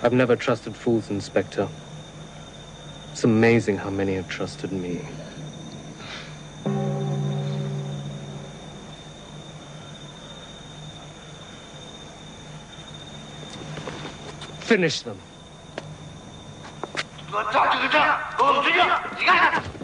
I've never trusted fools, Inspector. It's amazing how many have trusted me. Finish them. 给我照这个证，给我们追证，你看看。